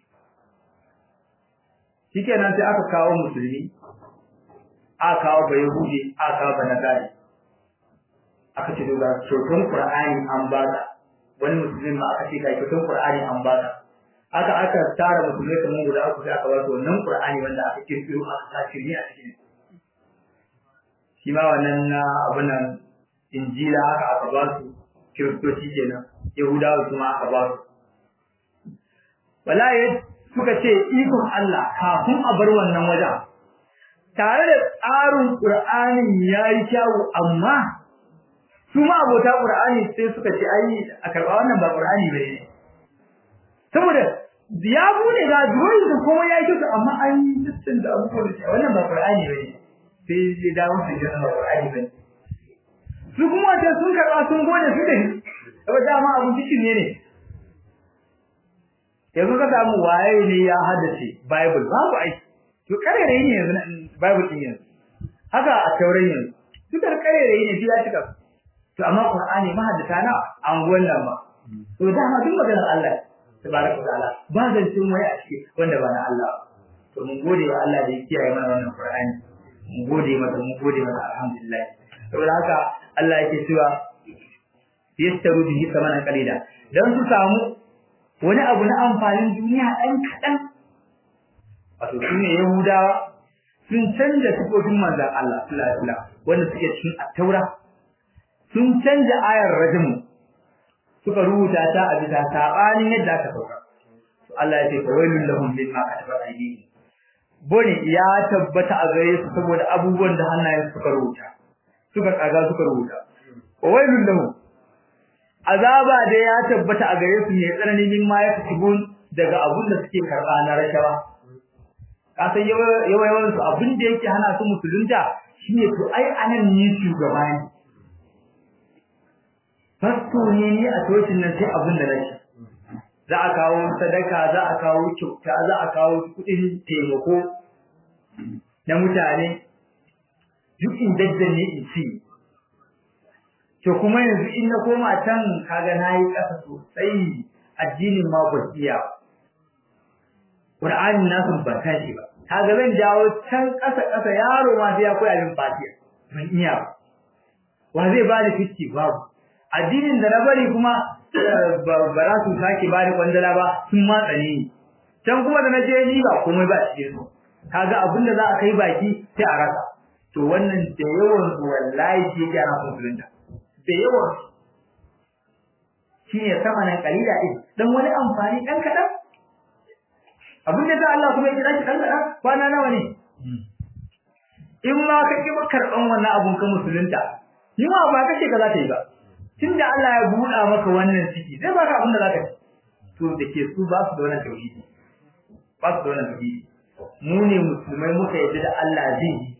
Shikenan sai aka kawo musulmi, aka kawo bayahudi, aka kawo banazari, aka ce ga kyautar Qur'ani an baka, wani musulmi ma aka ce ga kyautar Qur'ani an baka, aka tara musulmai kamar guda uku sai aka ba su wannan Qur'ani wanda aka kirkiro aka sa shirye a cikin shi ma wannan abun nan injila aka ba su, kiristoci kenan, yahudawa kuma aka ba su. Wallahi suka ce ikon Allah kafin a bar wannan wajen, tare da tsarin Qur'ani yayi kyau, amma su ma abota Qur'ani sai suka ce ai a karba wannan ba Qur'ani bane, saboda ya bude ga duwai da kuma yayi kyau, amma an yi dukkan da abubuwan da wannan ba Qur'ani bane, sai ya dawo su ga ba Qur'ani bane. Su kuma da sun karba sun gode su da saboda ma abu cikin ne yanzu ka samu waye ne ya haddace Bible babu ai, to karere ne yanzu Bible din yanzu, haka a taurin yanzu duka karere ne biya cika, to amma Qur'ani ma haddata na an wannan ba, to dama duk maganar Allah tabaraka ta'ala ba zan cin wai a ciki wanda ba na Allah. To mun gode wa Allah da ya kiyaye mana wannan Qur'ani, mun gode masa alhamdulillah. Saboda haka Allah yake cewa yastaru bihi samanan qalila, dan su samu wani abu na amfanin duniya ɗan kaɗan. Wato su ne Yahudawa sun canja sifofin manzan Allah sallallahu alaihi wasallam wanda suke cikin at-Taura, sun canja ayar rajmu suka rubuta ta a bisa sabanin yadda aka sauka. To Allah ya ce fa wailul lahum mimma katabat aydihim, bone ya tabbata a gare su saboda abubuwan da hannayen suka rubuta, suka kaga suka rubuta. Wa wailul lahum, azaba da ya tabbata a gare su ne tsananin ma ya kasubun daga abun da suke karba na rashawa. Ka san yawan su abin da yake hana su musulunta shine to ai anan ne shugaba ne, fasto ne a tocin nan sai abin da nake, za a kawo sadaka, za a kawo kyauta, za a kawo kudin taimako na mutane, duk in daddanne in ci to kuma yanzu in na koma can kaga nayi kasa sosai addinin ma ba iya Qur'ani na sun ba tashi ba kaga zan jawo can kasa yaro ma sai ya koya min Fatiha ban iya wa zai ba da fitti babu addinin da na bari kuma ba za su sake ba da kwandala ba sun matsa ni can kuma da naje ni ba komai ba cikin su kaga abin da za a kai baki sai a rasa to wannan da yawan wallahi ke yana musulunta da yawan shine sama nan kalila din dan wani amfani dan kadan abin da Allah kuma ya kira shi dan kadan kwana nawa ne in ma ka ki karban wannan abun ka musulunta ni ma ba kace ka za ta yi ba tunda Allah ya buɗa maka wannan ciki zai baka abin da zaka ci to dake su ba su da wannan tauhidi ba su da wannan tauhidi mu ne musulmai muka yadda da Allah zai yi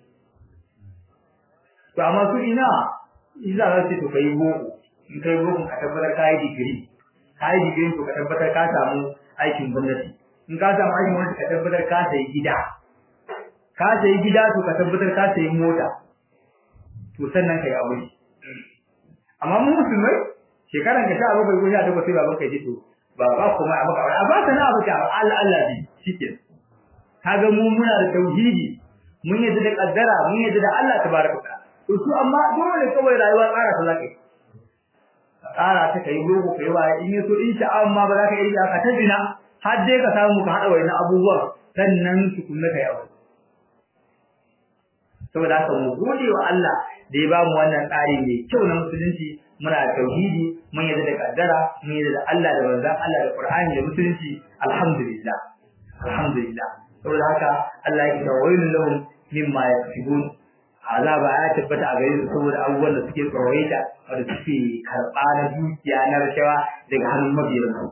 to amma su ina za su to kai boko in kai boko ka tabbatar kai digiri to ka tabbatar ka samu aikin gwamnati in ka samu aikin gwamnati ka tabbatar ka sayi gida to ka tabbatar ka sayi mota to sannan kai aure amma mu musulmai shekaran ka 17 ko 18 sai baban kai ji to ba kuma a maka a ba ka na abu ka Allah ne shike kaga mu muna da tauhidi mun yadda da kaddara mun yadda da Allah tabaraka ta'ala to su amma dole kawai rayuwa tsara ta zaka tsara ta kai gogo kai wa in yaso insha Allah ba za ka yi ka ta dina har dai ka samu ka hada wayannan abubuwan sannan su kunna kai abu saboda haka mu gode wa Allah da ya ba mu wannan tsari mai kyau na musulunci muna tauhidi mun yadda da kaddara mun yadda da Allah da manzon Allah da Qur'ani da musulunci alhamdulillah saboda haka Allah ya kira wailul lahum mimma yaksubun azaba ya tabbata a gare su saboda abubuwan da suke tsawaita wanda suke karɓa na dukiya na rashawa daga hannun mabiyansu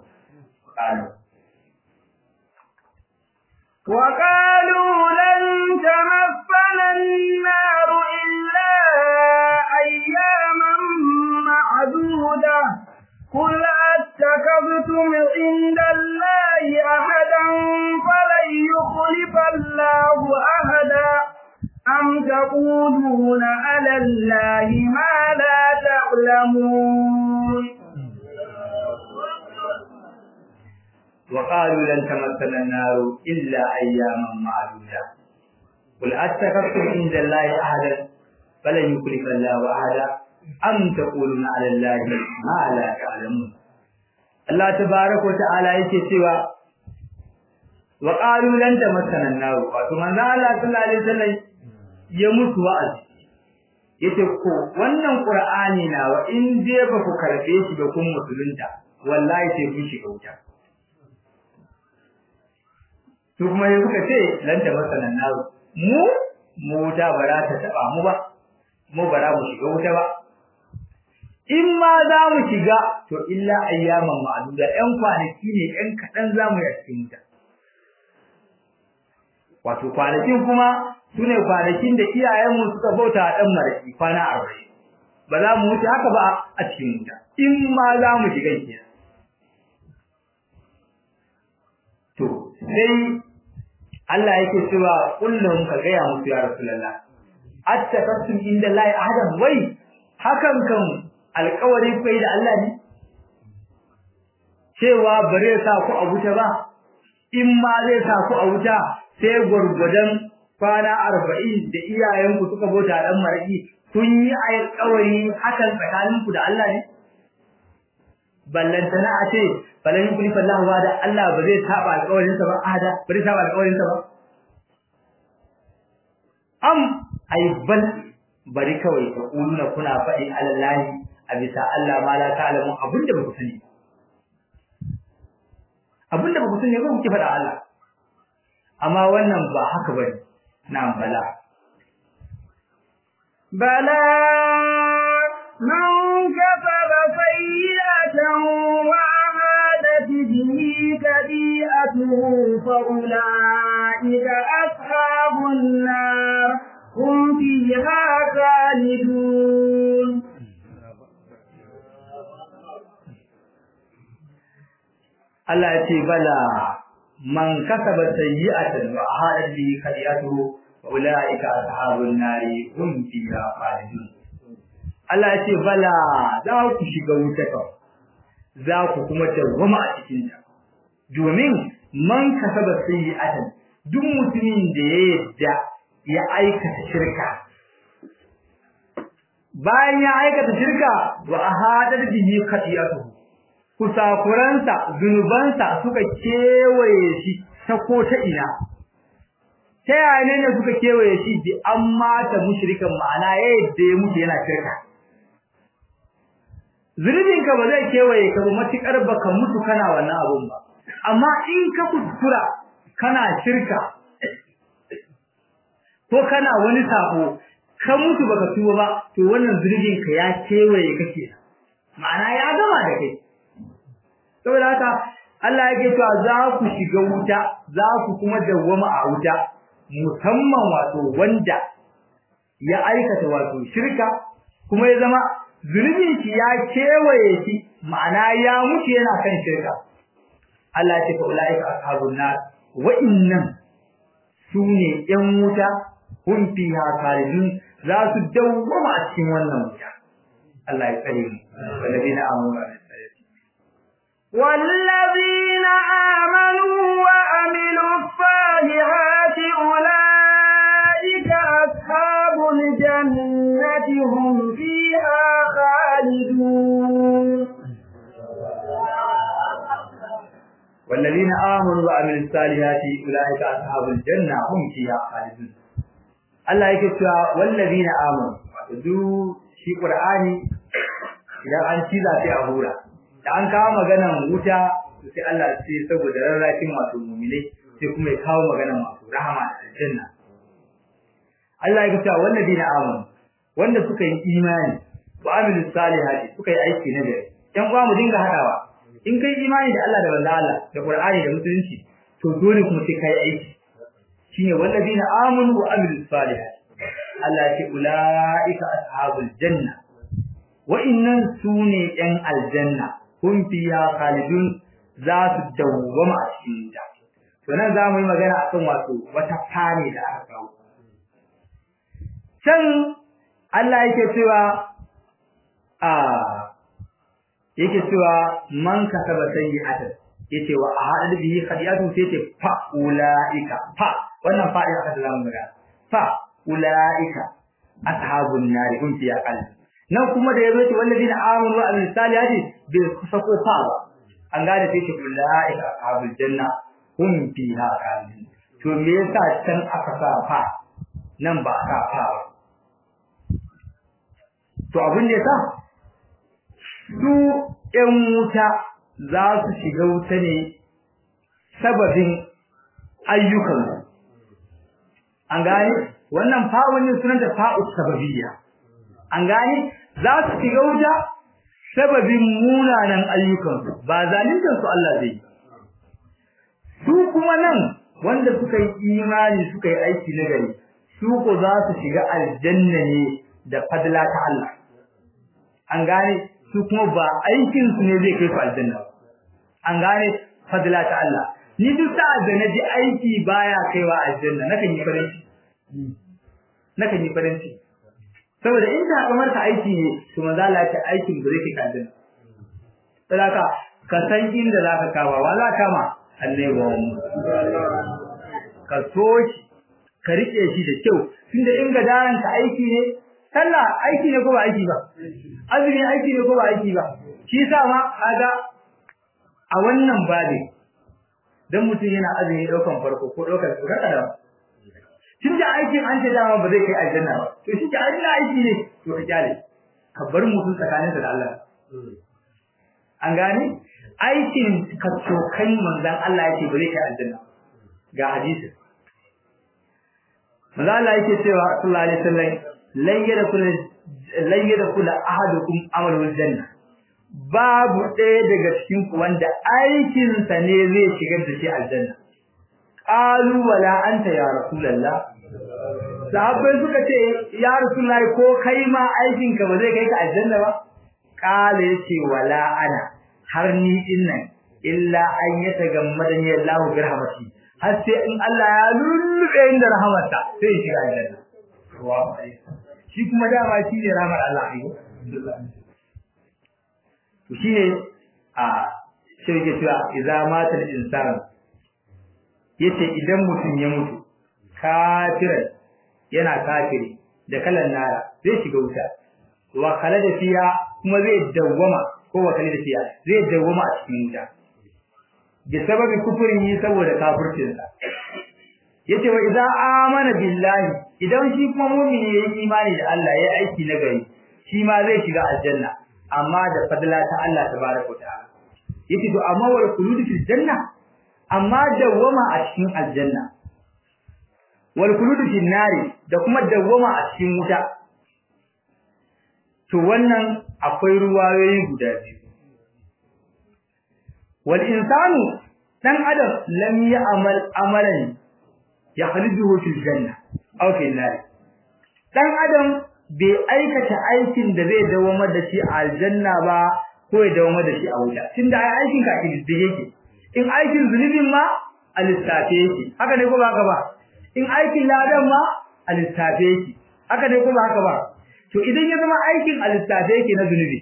وقالوا لن تمسنا النار إلا أياما معدودة قل أتخذتم عند الله أحدا فلن يخلف الله أحدا أم تقولون على الله ما لا تعلمون وقالوا لن تمسنا النار إلا أياما معدودة قل أتخذتم عند الله أحدا فلن يخلف الله أحدا أم تقولون على الله ما لا تعلمون الله تبارك وتعالى يكتوى وقالوا لن تمسنا النار ومن الله صلى الله عليه وسلم يموت وعد yace ko wannan qur'ani nawa in je ba ku karbe shi ba kun musulunta wallahi sai kun shiga wuta to kuma yayin kuka ce lan ta masanan nawo mu wuta bara ta taba mu ba mu bara mu shiga wuta ba in ma za mu shiga to illa ayyaman ma'duda ɗan kwanaki ne ɗan kadan za mu yi cikin wuta wato kwanakin kuma sune kwanakin da iyayenmu suka bauta a dan maraki kwana 40 ba za mu wuce haka ba a cikin wuta in ma za mu shiga kenan to sai Allah yake cewa kullum ka ga ya musu ya rasulullah attakatum inda lahi ahadan wai hakan kan alƙawari kai da Allah ne cewa bare sa ku a wuta ba in ma zai sa ku a wuta sai gurgudan kwana 40 da iyayenku suka bauta dan maraki kun yi alƙawari hakan tsakaninku da Allah ne ballantana a ce falan kulli fallahu wa da Allah ba zai saba alƙawarin sa ba ahada ba zai saba alƙawarin sa ba am ay bal bari kawai ka kunna kuna faɗi alallahi a bisa Allah ma la ta'lamu abinda ba ku sani abinda ba ku sani ba kuke faɗa Allah amma wannan ba haka bane na'am bala من كسب سيئة وأرادت به كبيئته فأولئك أصحاب النار هم فيها خالدون Allah ya ce bala man kasaba sayyi'atan wa ahadat bihi khati'atuhu fa ulaika ashabun nari hum fiha khalidun Allah ya ce bala za ku shiga wuta ka za ku kuma dawwama a cikin ta domin man kasaba sayyi'atan duk mutumin da ya yadda ya aikata shirka bayan ya aikata shirka wa ahadar bihi khati'atuhu kusakuransa zunubansa suka kewaye shi ta ko ta ina ta yaya ne suka kewaye shi bi amma ta mushrikan ma'ana yadda ya mutu yana shirka zunubin ka ba zai kewaye ka ba matukar baka mutu kana wannan abun ba amma in ka kuskura kana shirka ko kana wani sabo ka mutu baka tuba ba to wannan zunubin ka ya kewaye kake ma'ana ya gama da kai saboda haka Allah yake cewa za ku shiga wuta za ku kuma dawwama a wuta musamman wato wanda ya aikata wato shirka kuma ya zama zunubin shi ya kewaye shi ma'ana ya mutu yana kan shirka Allah ya ce fa ulaika ashabun nar wa innam sune yan wuta hum fiha khalidun za su dawwama a cikin wannan wuta Allah ya tsare mu walladina amanu والذين آمنوا وعملوا الصالحات أولئك أصحاب الجنة هم فيها خالدون والذين آمنوا وعملوا الصالحات أولئك أصحاب الجنة هم فيها خالدون الله يكتب والذين آمنوا دو شي قرآني idan an ciza sai a hura da an kawo maganan wuta sai Allah sai saboda rarrakin masu mu'minai sai kuma ya kawo maganan masu rahama da aljanna Allah ya ce walladina amanu wanda suka yi imani wa amilus salihati suka yi aiki na gari dan uwa mu dinga hadawa in kai imani da Allah da manzo Allah da Qur'ani da musulunci to dole kuma sai kai aiki shine walladina amanu wa amilus salihati Allah ya ce ulaika ashabul janna wa'innan sune ɗan aljanna kun fiya khalidun za su dawwama a cikin ta to nan za mu yi magana akan wato wata fani da aka kawo can Allah yake cewa man kasaba sayyi'atan yace wa ahad bihi khadiyatu sai ce fa ulaika fa wannan fa ya kada zamu ga fa ulaika ashabun nar hum fiha khalidun nan kuma da yazo ce walladina amanu wa amilus salihati bai sako fa ba an gane sai ce ulaika ashabul janna hum fiha khalidun to me yasa can aka sa fa nan ba ka fa ba to abin da yasa su ƴan wuta za su shiga wuta ne sababin ayyukan an gane wannan fa'un ne sunan da fa'u sababiyya an gane za su shiga wuta sababin munanan ayyukan ba zalunta su Allah zai su kuma nan wanda suka yi imani suka yi aiki na gari su ko za su shiga aljanna ne da fadla ta Allah an gane su kuma ba aikin su ne zai kai su aljanna an gane fadla ta Allah ni duk sa'a da naji aiki baya kaiwa aljanna nakan yi farin ciki saboda in da kamar ka aiki ne to manzo Allah ya ce aikin ba zai kai ka aljanna saboda ka san inda zaka kawa wala kama Allah wa mu ka soki ka rike shi da kyau tunda in ga daren ka aiki ne sallah aiki ne ko ba aiki ba azumi aiki ne ko ba aiki ba shi yasa ma kaga a wannan babi dan mutum yana azumi daukan farko ko daukan su kada da tunda aikin an ce dama ba zai kai aljanna ba to shi ke Allah aiki ne to ka kyale ka bar mutum tsakaninsa da Allah an gane aikin ka tokan manzon Allah yake ba zai kai aljanna ga hadisi manzon Allah yake cewa sallallahu alaihi wasallam lan yadkhul ahadukum amalul janna babu ɗaya daga cikin ku wanda aikin sa ne zai shigar da shi aljanna qalu wala anta ya rasulullah sahabbai suka ce ya rasulullah ko kai ma aikin ka ba zai kai ka aljanna ba qala yace wala ana har ni dinnan illa an yatagammadani Allah bi rahmati har sai in Allah ya lullube inda rahmarsa sai shiga aljanna shi kuma dama shi ne rahmar Allah ne to shine a sai ke cewa idza mata al-insan yace idan mutum ya mutu kafiran yana kafiri da kalan nara zai shiga wuta wa khalada fiha kuma zai dawwama ko wa khalada fiha zai dawwama a cikin wuta bi sababi kufrin saboda kafircin sa yace wa idza amana billahi idan shi kuma mu'mini yayi imani da Allah yayi aiki na gari shi ma zai shiga aljanna amma da fadla ta Allah tabaaraka ta'ala yace to amma wal khulud fil janna amma dawwama a cikin aljanna wal khulud fil nari da kuma dawwama a cikin wuta to wannan akwai ruwayoyi guda biyu wal insanu dan adam lam ya'mal amalan yakhliduhu fil janna aw fil nar dan adam bai aikata aikin da zai dawamar da shi a aljanna ba ko ya dawamar da shi a wuta tunda ai aikin ka kidi yake in aikin zulubin ma alistafe yake haka ne ko ba haka ba in aikin ladan ma alistafe yake haka ne ko ba haka ba to idan ya zama aikin alistafe yake na zulubi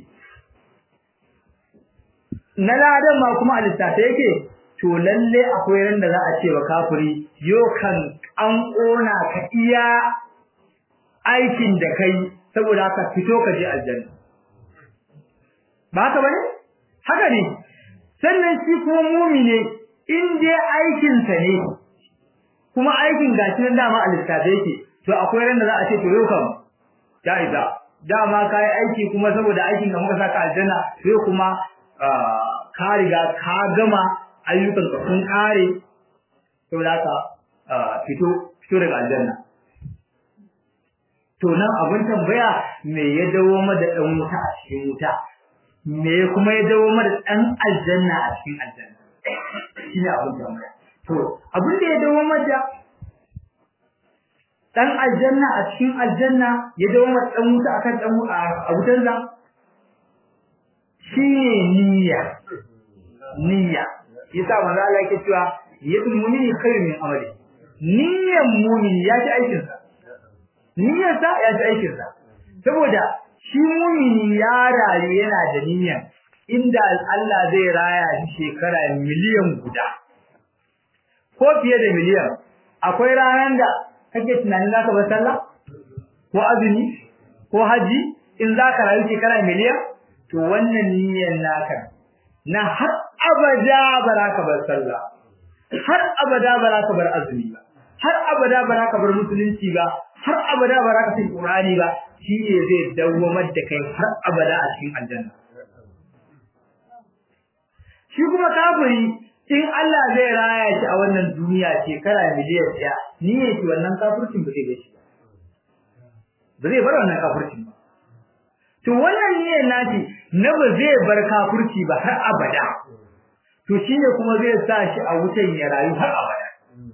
na ladan ma kuma alistafe yake to lalle akwai ran da za a ce wa kafiri yo kan an kona ka iya aikin da kai saboda haka fito ka je aljanna ba haka bane haka ne sannan shi kuma mu'mine in dai aikin sa ne kuma aikin gashi nan dama alistafe yake to akwai ran da za a ce to yo kan jaiza dama kai aiki kuma saboda aikin da muka saka aljanna sai kuma ka riga ka gama ayyukan ka sun kare to laka fito daga aljanna to nan abin tambaya me ya dawo mada dan wuta a cikin wuta me kuma ya dawo mada dan aljanna a cikin aljanna shine abin tambaya to abin da ya dawo mada dan aljanna a cikin aljanna ya dawo mada dan wuta akan dan a wutar da shine niyya yasa manzo Allah yake cewa yadul mu'mini khairu min amali niyyan mu'mini ya ji aikin sa niyyarsa ya ji aikin sa saboda shi mu'mini ya rayu yana da niyya inda Allah zai raya shi shekara miliyan guda ko fiye da miliyan akwai ranan da kake tunanin zaka bar sallah ko azumi ko haji in zaka rayu shekara miliyan to wannan niyyar naka na har abada baraka bar sallah har abada baraka bar azumi ba har abada baraka bar musulunci ba har abada baraka cikin qur'ani ba shine zai dawwamar da kai har abada a cikin aljanna shi kuma kafiri in Allah zai raya shi a wannan duniya shekara miliyan 1 ni yake wannan kafircin ba zai ga shi ba zai bar wannan kafircin ba to wannan ne naci na ba zai bar kafirci ba har abada to shine kuma zai sa shi a wutan ya rayu har abada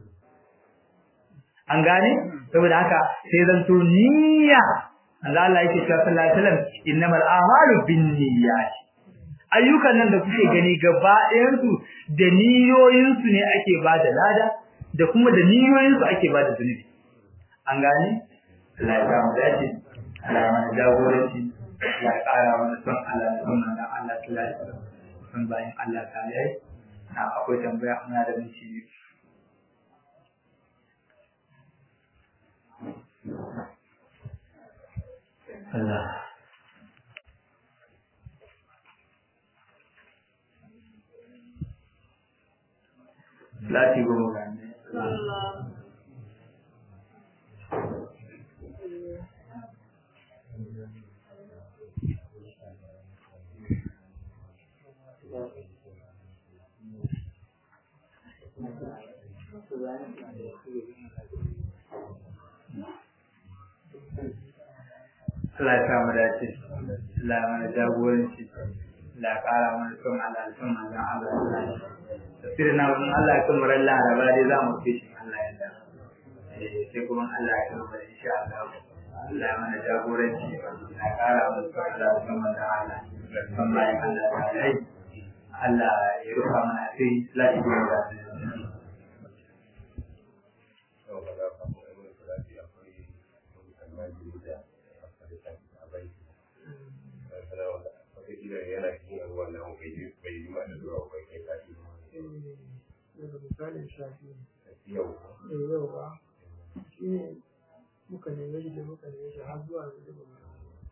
an gane saboda haka sai zan to niyya Allah yake cewa sallallahu alaihi wasallam innamal a'malu binniyat ayyukan nan da kuke gani gaba ɗayan su da niyoyin su ne ake bada lada da kuma da niyoyin su ake bada zunubi an gane Allah ya samu dace Allah ya jagoranci ya ƙara mana son Allah da son manzon Allah sallallahu alaihi wasallam son bayan Allah ta yi akwai tambaya muna da minti biyu Allah lati goma Allah Allah ya samu dace Allah ya mana jagoranci Allah ya ƙara mana son Allah da son manzon Allah tafsirin na wannan Allah ya kuma ran Laraba dai za mu fice Allah ya da sai kuma Allah ya kuma insha Allah Allah ya mana jagoranci Allah ya ƙara mana son Allah da son manzon Allah son bayan Allah ta yi Allah ya rufa mana sai lafiya da misalin shafi yau yau ba shi ne muka neme shi da muka neme shi har zuwa yanzu da ba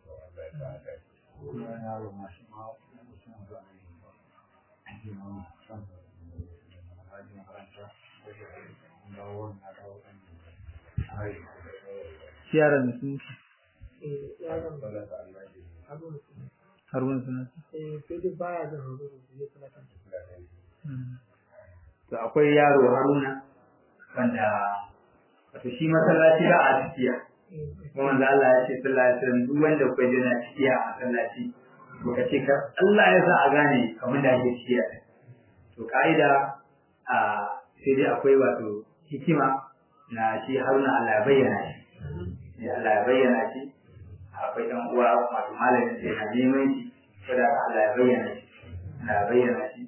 kuma yaro masu ma mutum zuwa ne ake ma san hajji makaranta dawo na dawo kan hari yaran su yaron Haruna suna sai dai baya da Haruna su je fulatan to akwai yaro Haruna wanda wato shi masallaci ba a tafiya kuma manzo Allah ya ce sallallahu alaihi wasallam duk wanda kuka je na tafiya a masallaci to kace ka Allah ya sa a gane kamar da ake tafiya to kaida a sai dai akwai wato hikima na shi Haruna Allah ya bayyana shi Allah ya bayyana shi akwai ɗan uwa wato malamin sai na neman shi saboda Allah ya bayyana shi na bayyana shi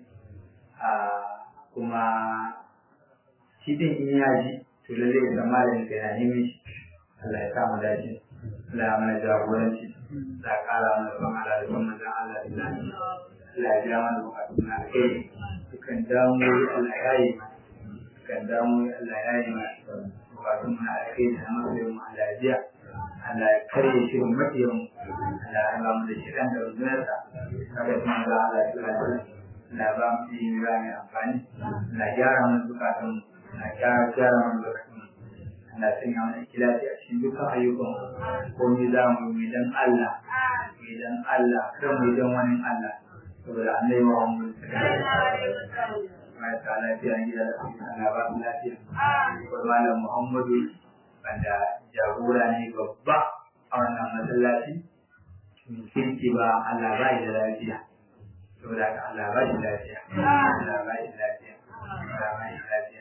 kuma shi din in ya ji to lalle ya san malamin sai na neman shi Allah ya sa mu dace Allah ya mana jagoranci Allah ya kara mana son Allah da son manzon Allah Allah ya ja mana bukatun na kai dukan damuwoyi Allah ya yi dukan damuwoyi Allah ya yi mana bukatun na kai da masoyin mu Allah ya biya Allah ya karye shirin mafiyan Allah ya ba mu da shirin da rundunarsa kada kuma za Allah ya tsara Allah ba mu yin rami amfani Allah ya gyara mana bukatun Allah ya gyara mana bukatun Allah ya sanya mana ikhlasi a cikin dukkan ayyukan ko ni za mu yi dan Allah idan Allah kan mu dan wani Allah saboda Annabi Muhammad mai ta lafiya gida da Allah ba mu lafiya ko malam Muhammadu wanda jagora ne babba a wannan masallaci kirki ba Allah ba da lafiya saboda ka Allah ba shi lafiya Allah ba shi lafiya Allah ba shi lafiya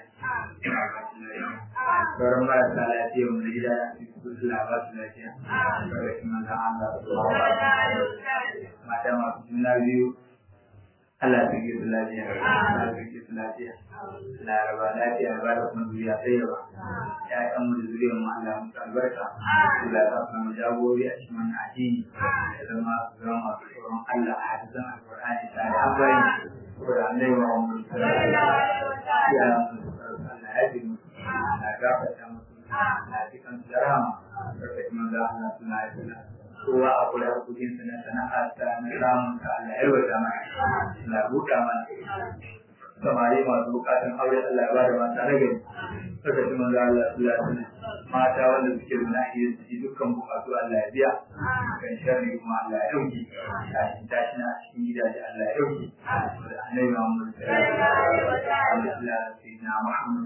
sauran marasa lafiya mu da gida Allah ba su lafiya saboda kuma da Allah mata masu juna biyu Allah ta ke su lafiya Allah ta ke su lafiya Allah ya raba lafiya ba da kuma zuriya sai ba ya'yan mu da zuriyar mu Allah mu albarka Allah ya sa mu jagori a cikin wannan addini ya zama masu tsoron Allah a hadisan alqur'ani da al'amari saboda Annabi Muhammad sallallahu alaihi wasallam ya Allah ya ji mu Allah ya gafarta musu Allah ya cikin jarama barka kuma da Allah suna yi kowa a kula da kudin sa na sana'ar ta na samun ta Allah ya yarwata mana Allah ya buɗa mana samari masu bukatun aure Allah ya bada mata na gari saka shi manzo Allah sallallahu alaihi wasallam mata wanda suke da iya su dukkan bukatu Allah ya biya kan sharri kuma Allah ya dauki tashi na cikin gidaje Allah ya dauki da Annabi Muhammad sallallahu alaihi wasallam sayyidina Muhammad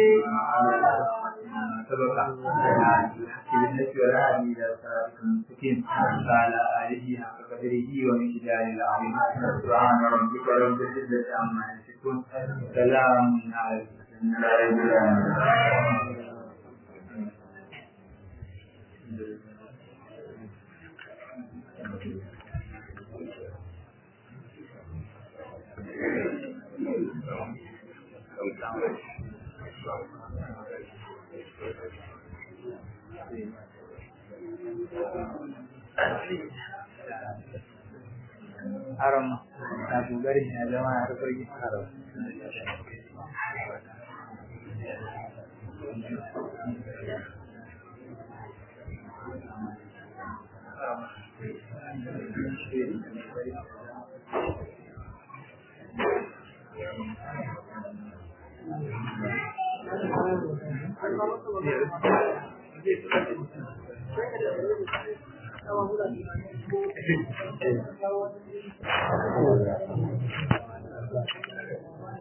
سبق في النبي والعالي إلى صراط المستقيم وعلى آله حق قدره ومقداره العظيم سبحان ربك رب العزة عما يصفون سلام على haram abu garin ya zama har farki haram Thank you.